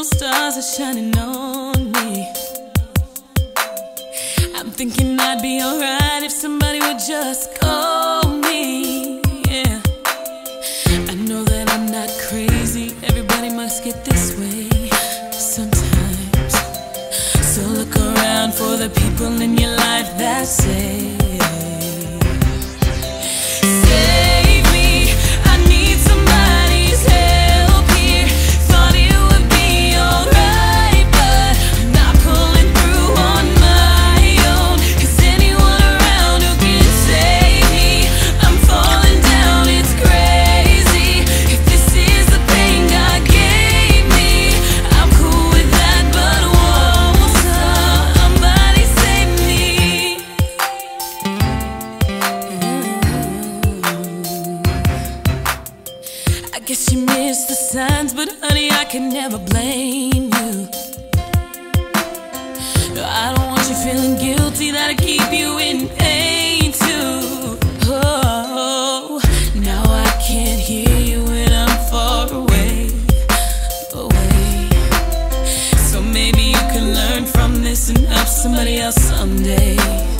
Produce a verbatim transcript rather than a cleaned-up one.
those stars are shining on me. I'm thinking I'd be alright if somebody would just call me. Yeah, I know that I'm not crazy. Everybody must get this way sometimes. So look around for the people in your life that say, I guess you missed the signs, but honey, I can never blame you. I don't want you feeling guilty that I keep you in pain too. Oh, now I can't hear you when I'm far away, away. So maybe you can learn from this and help somebody else someday.